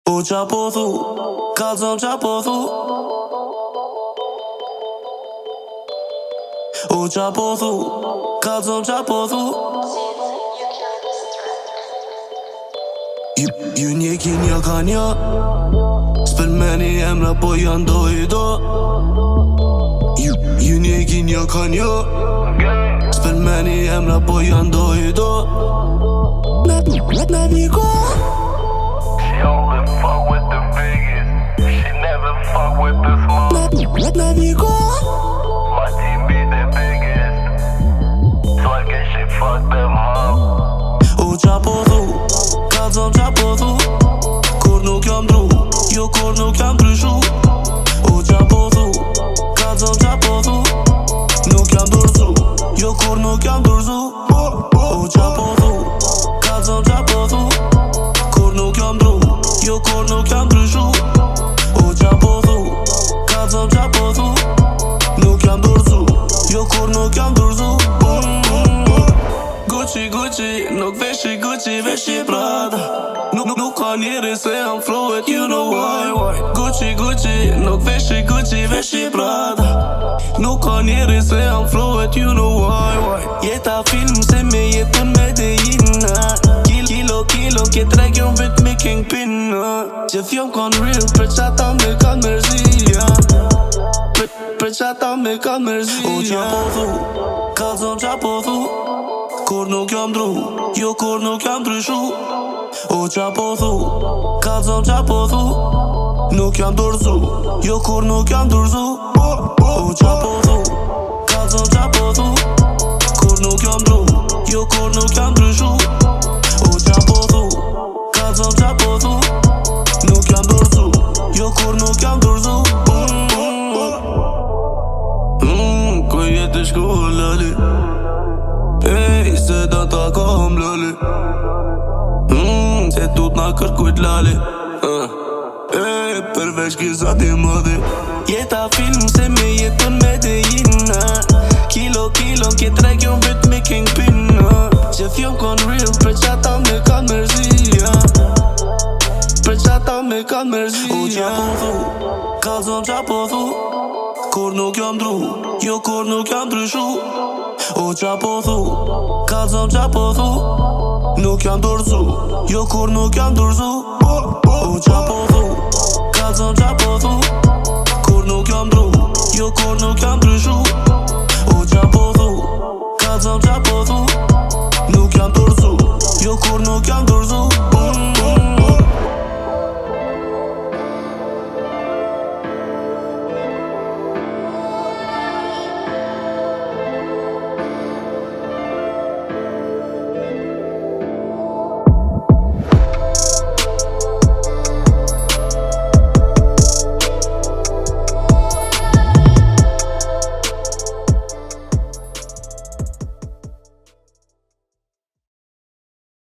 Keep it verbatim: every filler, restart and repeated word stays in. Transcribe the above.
O qa po thu, kalzon qa po thu. O qa po thu, kalzon qa po thu. Ju, ju një ki një ka një. S'për me një emra po janë do i do. Ju, ju një ki një ka një. S'për me një emra po janë do i do. Me, me, me një ko. She only fuck with the biggest. She never fuck with the small. Me, me një ko. My team be the biggest. So I guess she fuck them up. O qa po thu, kalzon qa po thu. Kur nuk jam dru, jo kur nuk jam ndryshu. O qa po thu, kalzon qa po thu. Nuk jam dorzu, jo kur nuk jam dorzu. O qa po thu, kalzon qa po thu. Kur nuk jam dru, jo kur nuk jam ndryshu. O qa po thu, kalzon qa po thu. Nuk jam dorzu, jo kur nuk jam dorzu. Gucci, Gucci, nuk veshi Gucci, veshi Prada. Nuk, nuk, nuk ka njeri se jam flowet, you know why, why. Gucci, Gucci, nuk veshi Gucci, veshi Prada. Nuk ka njeri se jam flowet, you know why, why. Jeta film se me jetën me dhe jina. Kil, kilo, kilo, kjet region vit me kingpin. Që fjom kon real, për qata me kan mërzia. Për, për qata me kan mërzia. O qa po thu, kalzon qa po thu. Kur nuk jam dru, jo kur nuk jam ndryshu. O qa po thu, kalzon qa po thu. Nuk jam dorzu, jo kur nuk jam dorzu. O qa po thu, kalzon qa po thu. Kur nuk jam dru, jo kur nuk jam ndryshu. O qa po thu, kalzon qa po thu. Nuk jam dorzu, jo kur nuk jam dorzu. Mmm, ku jetë shku lali. Ej, se da ta kam lali. Mmm, se tut na kërkujt lali. uh. Ej, përveç gizati mëdhi. Jeta film se me jetën me dhe jina. Kilo, kilo, kjet region vit me kingpin. Që fjom kon real, për qata me kan mërzia. Për qata me kan mërzia. O qa po thu, kalzon qa po thu. Kur nuk jam dru, jo kur nuk jam ndryshu. O qa po thu, kalzon qa po thu. Nuk jam dorzu, jo kur nuk jam dorzu.